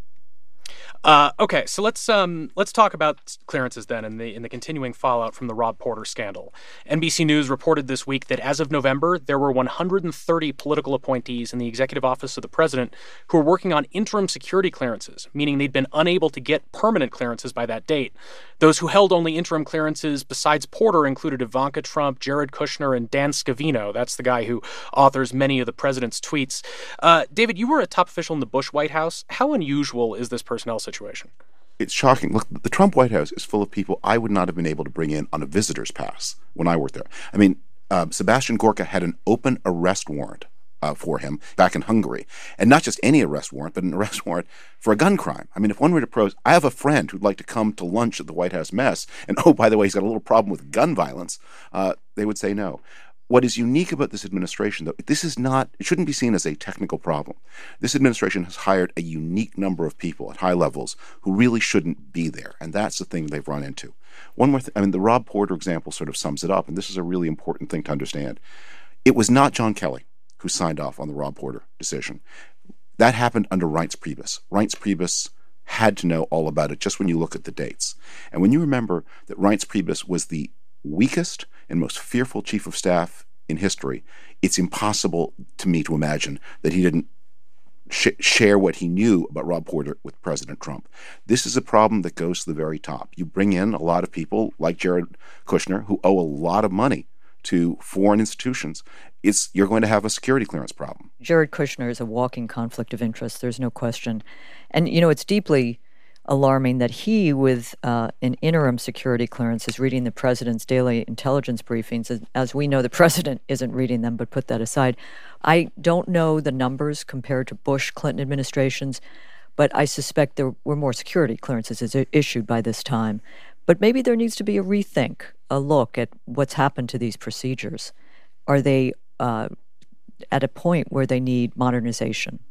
Speaker 2: Uh, okay, so let's um, let's talk about clearances then in the in the continuing fallout from the Rob Porter scandal. N B C News reported this week that as of November, there were one hundred thirty political appointees in the executive office of the president who were working on interim security clearances, meaning they'd been unable to get permanent clearances by that date. Those who held only interim clearances besides Porter included Ivanka Trump, Jared Kushner, and Dan Scavino. That's the guy who authors many of the president's tweets. Uh, David, you were a top official in the Bush White House. How unusual is this personnel situation?
Speaker 3: It's shocking. Look, the Trump White House is full of people I would not have been able to bring in on a visitor's pass when I worked there. I mean, uh, Sebastian Gorka had an open arrest warrant uh, for him back in Hungary. And not just any arrest warrant, but an arrest warrant for a gun crime. I mean, if one were to pose, I have a friend who'd like to come to lunch at the White House mess, and oh, by the way, he's got a little problem with gun violence, uh, they would say no. What is unique about this administration, though, this is not, it shouldn't be seen as a technical problem. This administration has hired a unique number of people at high levels who really shouldn't be there, and that's the thing they've run into. One more thing, I mean, the Rob Porter example sort of sums it up, and this is a really important thing to understand. It was not John Kelly who signed off on the Rob Porter decision. That happened under Reince Priebus. Reince Priebus had to know all about it just when you look at the dates. And when you remember that Reince Priebus was the weakest and most fearful chief of staff in history, it's impossible to me to imagine that he didn't sh- share what he knew about Rob Porter with President Trump. This is a problem that goes to the very top. You bring in a lot of people like Jared Kushner who owe a lot of money to foreign institutions. It's, you're going to have a security clearance problem.
Speaker 5: Jared Kushner is a walking conflict of interest. There's no question. And, you know, it's deeply alarming that he, with uh, an interim security clearance, is reading the president's daily intelligence briefings. As, as we know, the president isn't reading them, but put that aside. I don't know the numbers compared to Bush, Clinton administrations, but I suspect there were more security clearances issued by this time. But maybe there needs to be a rethink, a look at what's happened to these procedures. Are they uh, at a point where they need modernization?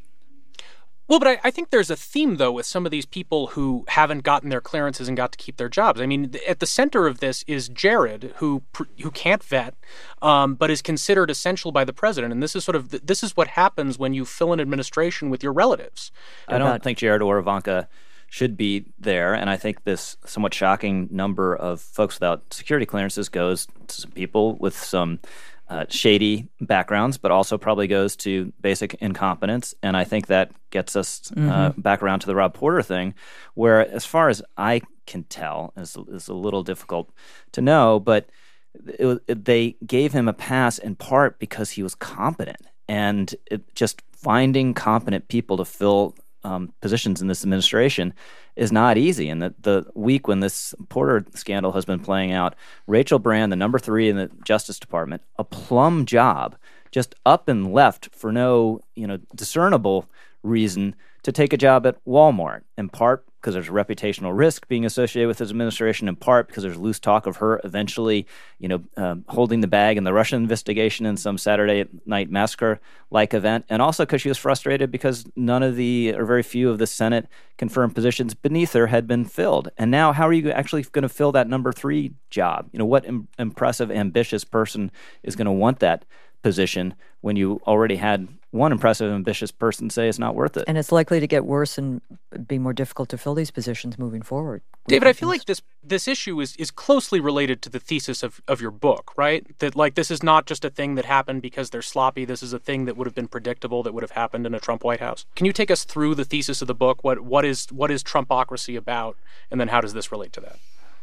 Speaker 2: Well, but I, I think there's a theme, though, with some of these people who haven't gotten their clearances and got to keep their jobs. I mean, at the center of this is Jared, who who can't vet, um, but is considered essential by the president. And this is sort of this is what happens when you fill an administration with your relatives.
Speaker 4: I don't think Jared or Ivanka should be there, and I think this somewhat shocking number of folks without security clearances goes to some people with some Uh, shady backgrounds, but also probably goes to basic incompetence. And I think that gets us mm-hmm. uh, back around to the Rob Porter thing, where as far as I can tell, it's, it's a little difficult to know, but it, it, they gave him a pass in part because he was competent. And it, just finding competent people to fill um, positions in this administration is not easy. And the, the week when this Porter scandal has been playing out, Rachel Brand, the number three in the Justice Department, a plum job, just up and left for no, you know, discernible reason to take a job at Walmart, in part because there's a reputational risk being associated with his administration, in part because there's loose talk of her eventually, you know, um, holding the bag in the Russian investigation in some Saturday night massacre-like event, and also because she was frustrated because none of the, or very few of the Senate confirmed positions beneath her had been filled. And now how are you actually going to fill that number three job? You know, what im- impressive, ambitious person is going to want that position when you already had one impressive, ambitious person say it's not worth it?
Speaker 5: And it's likely to get worse and be more difficult to fill these positions moving forward.
Speaker 2: David, I feel like this this issue is is closely related to the thesis of, of your book, right? That, like, this is not just a thing that happened because they're sloppy. This is a thing that would have been predictable, that would have happened in a Trump White House. Can you take us through the thesis of the book? What what is what is Trumpocracy about? And then how does this relate to that?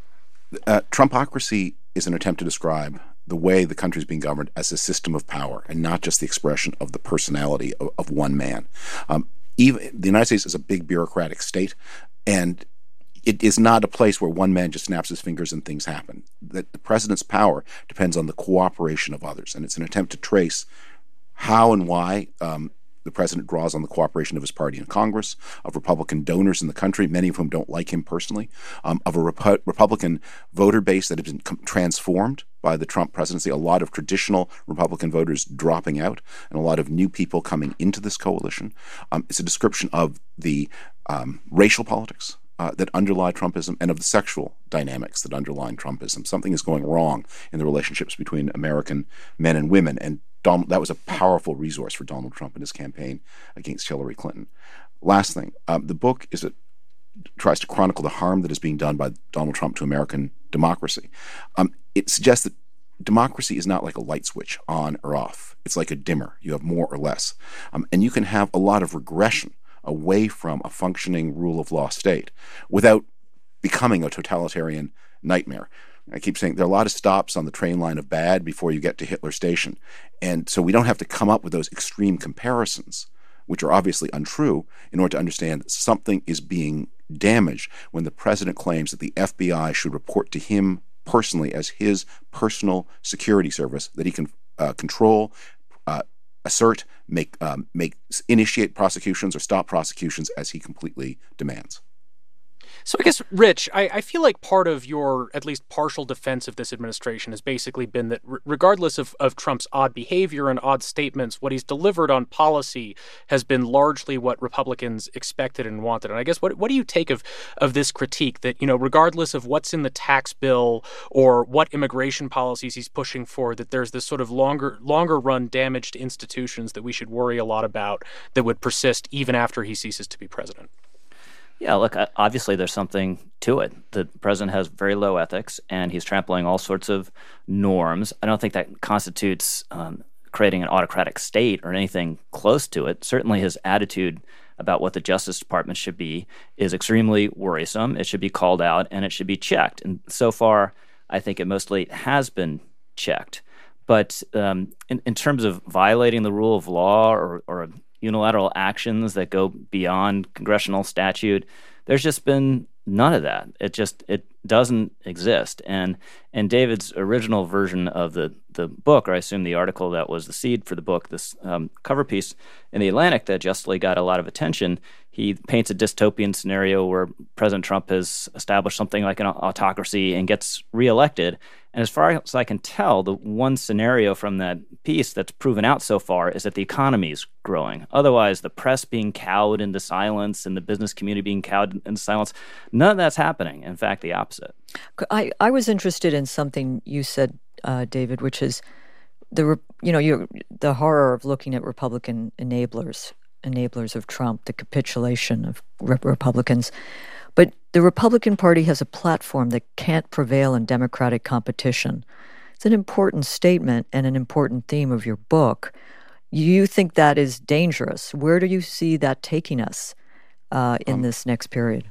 Speaker 3: Uh, Trumpocracy is an attempt to describe the way the country is being governed as a system of power and not just the expression of the personality of, of one man. Um, even the United States is a big bureaucratic state, and it is not a place where one man just snaps his fingers and things happen. That the president's power depends on the cooperation of others, and it's an attempt to trace how and why um, the president draws on the cooperation of his party in Congress, of Republican donors in the country, many of whom don't like him personally, um, of a Repu- Republican voter base that has been com- transformed by the Trump presidency, a lot of traditional Republican voters dropping out and a lot of new people coming into this coalition. Um, it's a description of the um, racial politics uh, that underlie Trumpism and of the sexual dynamics that underlie Trumpism. Something is going wrong in the relationships between American men and women, and Donald, that was a powerful resource for Donald Trump in his campaign against Hillary Clinton. Last thing, um, the book is a, tries to chronicle the harm that is being done by Donald Trump to American democracy. Um, it suggests that democracy is not like a light switch, on or off. It's like a dimmer. You have more or less. Um, and you can have a lot of regression away from a functioning rule of law state without becoming a totalitarian nightmare. I keep saying there are a lot of stops on the train line of bad before you get to Hitler Station. And so we don't have to come up with those extreme comparisons, which are obviously untrue, in order to understand that something is being damaged when the president claims that the F B I should report to him personally as his personal security service that he can uh, control, uh, assert, make, um, make, initiate prosecutions or stop prosecutions as he completely demands.
Speaker 2: So I guess, Rich, I, I feel like part of your at least partial defense of this administration has basically been that r- regardless of, of Trump's odd behavior and odd statements, what he's delivered on policy has been largely what Republicans expected and wanted. And I guess what what do you take of, of this critique that, you know, regardless of what's in the tax bill or what immigration policies he's pushing for, that there's this sort of longer longer run damage to institutions that we should worry a lot about that would persist even after he ceases to be president?
Speaker 4: Yeah, look, obviously there's something to it. The president has very low ethics, and he's trampling all sorts of norms. I don't think that constitutes um, creating an autocratic state or anything close to it. Certainly his attitude about what the Justice Department should be is extremely worrisome. It should be called out, and it should be checked. And so far, I think it mostly has been checked. But um, in, in terms of violating the rule of law or, or unilateral actions that go beyond congressional statute, there's just been none of that. It just it doesn't exist. And and David's original version of the the book, or I assume the article that was the seed for the book, this um, cover piece in The Atlantic that justly got a lot of attention, he paints a dystopian scenario where President Trump has established something like an autocracy and gets reelected. And as far as I can tell, the one scenario from that piece that's proven out so far is that the economy is growing. Otherwise, the press being cowed into silence and the business community being cowed into silence, none of that's happening. In fact, the opposite.
Speaker 5: I, I was interested in something you said, uh, David, which is the you know you the horror of looking at Republican enablers, enablers of Trump, the capitulation of re- Republicans. But the Republican Party has a platform that can't prevail in Democratic competition. It's an important statement and an important theme of your book. You think that is dangerous. Where do you see that taking us uh, in um, this next period?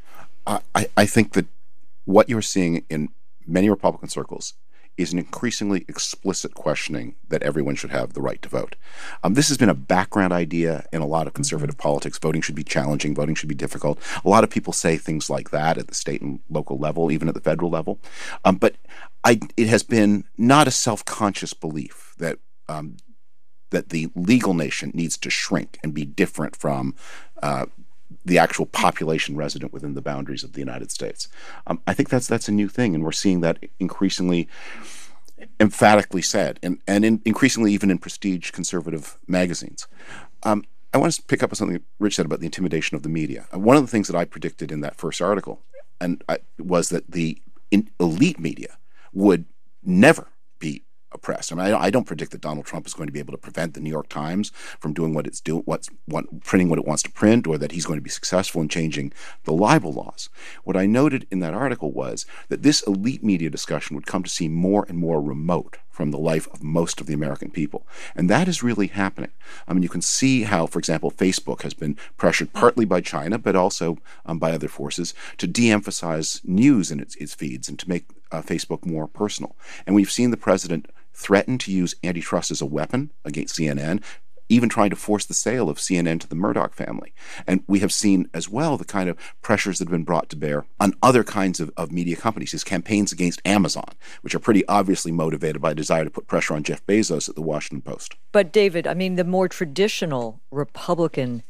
Speaker 3: I, I think that what you're seeing in many Republican circles is an increasingly explicit questioning that everyone should have the right to vote. Um, this has been a background idea in a lot of conservative mm-hmm. politics. Voting should be challenging. Voting should be difficult. A lot of people say things like that at the state and local level, even at the federal level. Um, but I, it has been not a self-conscious belief that um, that the legal nation needs to shrink and be different from uh, the actual population resident within the boundaries of the United States. Um, I think that's that's a new thing, and we're seeing that increasingly emphatically said, and, and in, increasingly even in prestige conservative magazines. Um, I want to pick up on something Rich said about the intimidation of the media. Uh, one of the things that I predicted in that first article and I, was that the in, elite media would never be oppressed. I mean, I, I don't predict that Donald Trump is going to be able to prevent the New York Times from doing what it's doing, what's what, printing what it wants to print, or that he's going to be successful in changing the libel laws. What I noted in that article was that this elite media discussion would come to seem more and more remote from the life of most of the American people. And that is really happening. I mean, you can see how, for example, Facebook has been pressured partly by China, but also um, by other forces to de-emphasize news in its, its feeds and to make uh, Facebook more personal. And we've seen the president threaten to use antitrust as a weapon against C N N, even trying to force the sale of C N N to the Murdoch family. And we have seen as well the kind of pressures that have been brought to bear on other kinds of, of media companies, his campaigns against Amazon, which are pretty obviously motivated by a desire to put pressure on Jeff Bezos at the Washington Post.
Speaker 5: But David, I mean, the more traditional Republican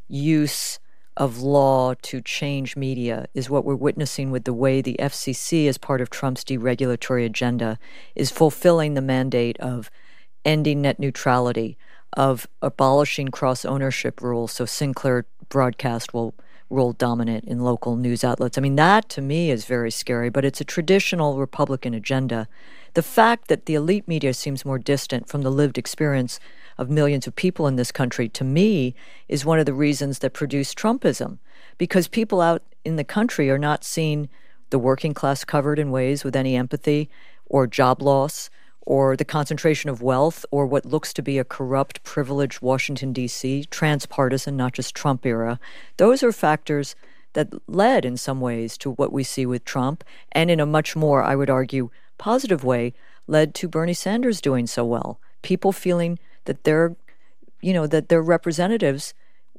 Speaker 5: use of law to change media is what we're witnessing with the way the F C C, as part of Trump's deregulatory agenda, is fulfilling the mandate of ending net neutrality, of abolishing cross-ownership rules, so Sinclair Broadcast will rule dominant in local news outlets. I mean, that to me is very scary, but it's a traditional Republican agenda. The fact that the elite media seems more distant from the lived experience of millions of people in this country, to me, is one of the reasons that produced Trumpism, because people out in the country are not seeing the working class covered in ways with any empathy, or job loss, or the concentration of wealth, or what looks to be a corrupt, privileged Washington, D C, transpartisan, not just Trump era. Those are factors that led in some ways to what we see with Trump, and in a much more, I would argue, positive way, led to Bernie Sanders doing so well. People feeling that their, you know, that their representatives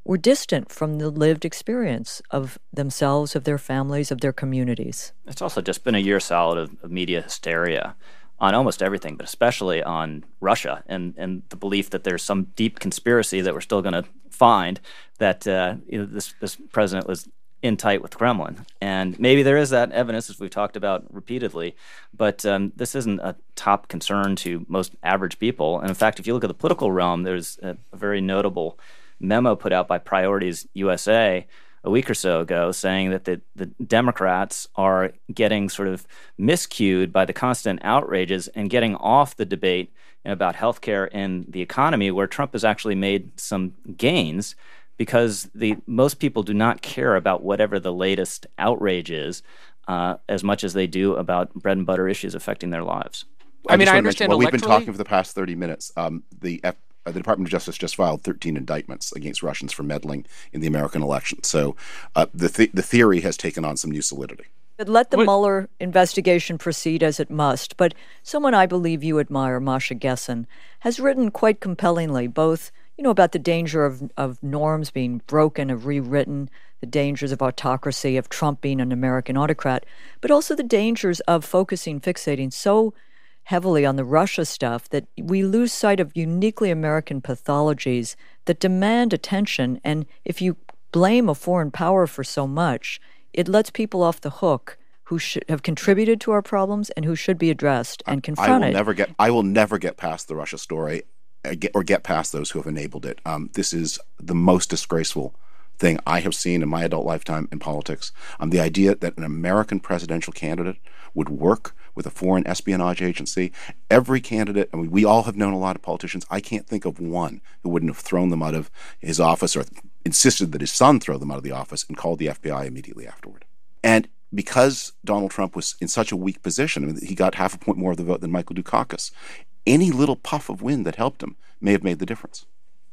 Speaker 5: were distant from the lived experience of themselves, of their families, of their communities.
Speaker 4: It's also just been a year solid of, of media hysteria on almost everything, but especially on Russia and, and the belief that there's some deep conspiracy that we're still going to find that uh, you know, this, this president was in tight with the Kremlin. And maybe there is that evidence, as we've talked about repeatedly, but um, this isn't a top concern to most average people. And in fact, if you look at the political realm, there's a, a very notable memo put out by Priorities U S A a week or so ago saying that the, the Democrats are getting sort of miscued by the constant outrages and getting off the debate about healthcare and the economy, where Trump has actually made some gains, because the most people do not care about whatever the latest outrage is uh, as much as they do about bread and butter issues affecting their lives.
Speaker 2: I, I mean, I understand
Speaker 3: mention, well, we've been
Speaker 2: electorally...
Speaker 3: talking for the past thirty minutes. Um, the F- uh, the Department of Justice just filed thirteen indictments against Russians for meddling in the American election. So uh, the th- the theory has taken on some new solidity.
Speaker 5: Let the
Speaker 2: what?
Speaker 5: Mueller investigation proceed as it must. But someone I believe you admire, Masha Gessen, has written quite compellingly both, you know, about the danger of, of norms being broken, of rewritten, the dangers of autocracy, of Trump being an American autocrat, but also the dangers of focusing, fixating so heavily on the Russia stuff that we lose sight of uniquely American pathologies that demand attention. And if you blame a foreign power for so much, it lets people off the hook who should have contributed to our problems and who should be addressed and confronted.
Speaker 3: I will never get. I will never get past the Russia story, uh, get, or get past those who have enabled it. Um, this is the most disgraceful thing I have seen in my adult lifetime in politics. Um, the idea that an American presidential candidate would work with a foreign espionage agency. Every candidate, I mean, we all have known a lot of politicians. I can't think of one who wouldn't have thrown them out of his office or insisted that his son throw them out of the office and called the F B I immediately afterward. And because Donald Trump was in such a weak position, I mean, he got half a point more of the vote than Michael Dukakis, any little puff of wind that helped him may have made the difference.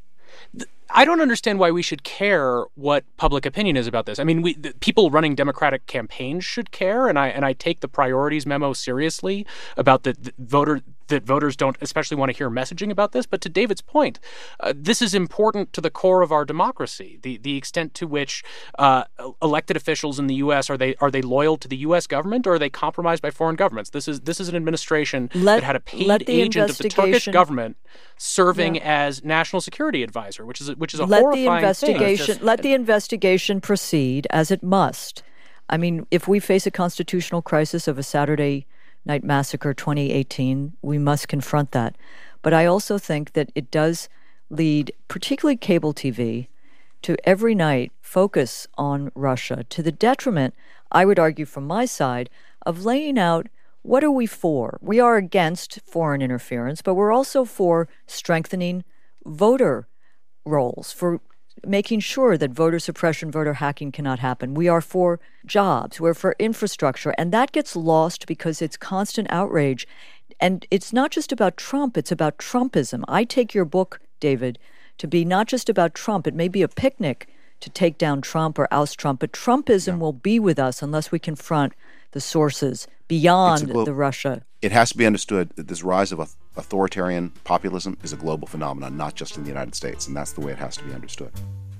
Speaker 2: I don't understand why we should care what public opinion is about this. I mean, we, the, people running Democratic campaigns should care, and I and I take the Priorities memo seriously about the, the voter that voters don't especially want to hear messaging about this. But to David's point, uh, this is important to the core of our democracy. The the extent to which uh, elected officials in the U S are they are they loyal to the U S government, or are they compromised by foreign governments? This is this is an administration
Speaker 5: let,
Speaker 2: that had a paid agent of the Turkish government serving yeah. as national security advisor, which is a, which is a
Speaker 5: let
Speaker 2: horrifying
Speaker 5: the investigation
Speaker 2: thing. Just,
Speaker 5: let the investigation proceed as it must. I mean, if we face a constitutional crisis of a Saturday Night Massacre twenty eighteen, we must confront that. But I also think that it does lead, particularly cable T V, to every night focus on Russia, to the detriment, I would argue from my side, of laying out what are we for. We are against foreign interference, but we're also for strengthening voter roles, for making sure that voter suppression, voter hacking cannot happen. We are for jobs. We're for infrastructure. And that gets lost because it's constant outrage. And it's not just about Trump. It's about Trumpism. I take your book, David, to be not just about Trump. It may be a picnic to take down Trump or oust Trump, but Trumpism yeah. will be with us unless we confront the sources beyond glo- the Russia.
Speaker 3: It has to be understood that this rise of authoritarian populism is a global phenomenon, not just in the United States, and that's the way it has to be understood.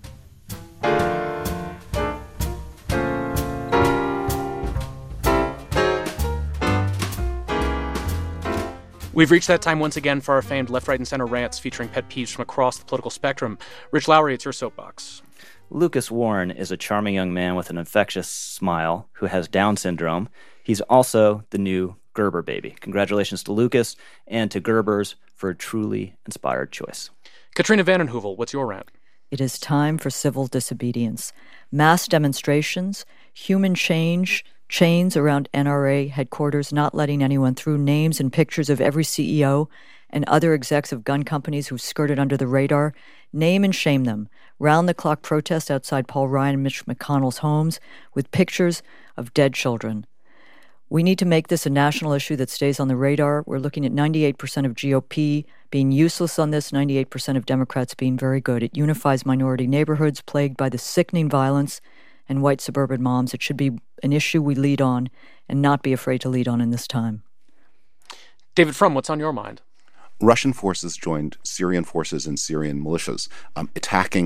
Speaker 2: We've reached that time once again for our famed Left, Right, and Center rants featuring pet peeves from across the political spectrum. Rich Lowry, it's your soapbox.
Speaker 4: Lucas Warren is a charming young man with an infectious smile who has Down syndrome. He's also the new Gerber baby. Congratulations to Lucas and to Gerbers for a truly inspired choice.
Speaker 2: Katrina vanden Heuvel, what's your rant?
Speaker 5: It is time for civil disobedience. Mass demonstrations, human change, chains around N R A headquarters, not letting anyone through, names and pictures of every C E O and other execs of gun companies who skirted under the radar. Name and shame them. Round-the-clock protests outside Paul Ryan and Mitch McConnell's homes with pictures of dead children. We need to make this a national issue that stays on the radar. We're looking at ninety-eight percent of G O P being useless on this, ninety-eight percent of Democrats being very good. It unifies minority neighborhoods plagued by the sickening violence and white suburban moms. It should be an issue we lead on and not be afraid to lead on in this time.
Speaker 2: David Frum, what's on your mind?
Speaker 3: Russian forces joined Syrian forces and Syrian militias, um, attacking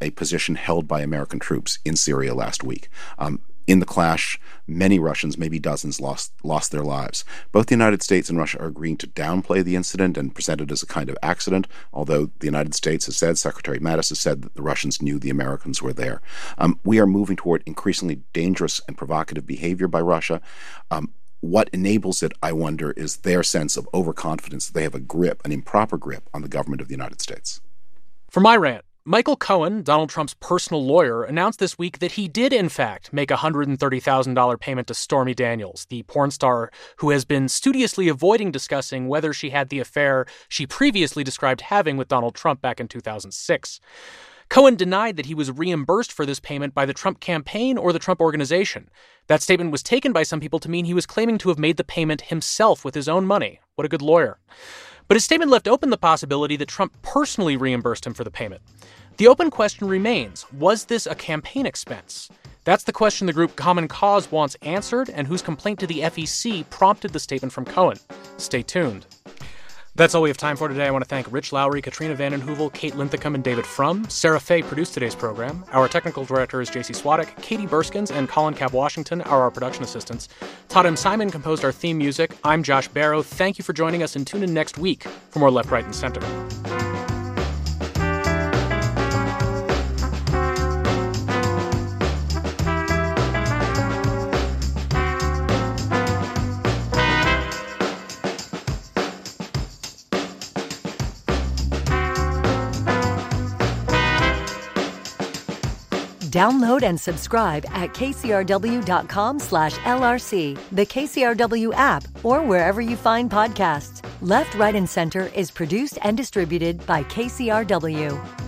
Speaker 3: a position held by American troops in Syria last week. Um, In the clash, many Russians, maybe dozens, lost lost their lives. Both the United States and Russia are agreeing to downplay the incident and present it as a kind of accident, although the United States has said, Secretary Mattis has said, that the Russians knew the Americans were there. Um, we are moving toward increasingly dangerous and provocative behavior by Russia. Um, what enables it, I wonder, is their sense of overconfidence that they have a grip, an improper grip, on the government of the United States.
Speaker 2: For my rant, Michael Cohen, Donald Trump's personal lawyer, announced this week that he did, in fact, make a one hundred thirty thousand dollars payment to Stormy Daniels, the porn star who has been studiously avoiding discussing whether she had the affair she previously described having with Donald Trump back in two thousand six. Cohen denied that he was reimbursed for this payment by the Trump campaign or the Trump organization. That statement was taken by some people to mean he was claiming to have made the payment himself with his own money. What a good lawyer. But his statement left open the possibility that Trump personally reimbursed him for the payment. The open question remains, was this a campaign expense? That's the question the group Common Cause wants answered and whose complaint to the F E C prompted the statement from Cohen. Stay tuned. That's all we have time for today. I want to thank Rich Lowry, Katrina Vanden Heuvel, Kate Linthicum, and David Frum. Sarah Fay produced today's program. Our technical director is J C Swadek. Katie Burskins and Colin Cab-Washington are our production assistants. Todd M. Simon composed our theme music. I'm Josh Barrow. Thank you for joining us, and tune in next week for more Left, Right, and Center.
Speaker 1: Download and subscribe at kcrw.com slash LRC, the K C R W app, or wherever you find podcasts. Left, Right, and Center is produced and distributed by K C R W.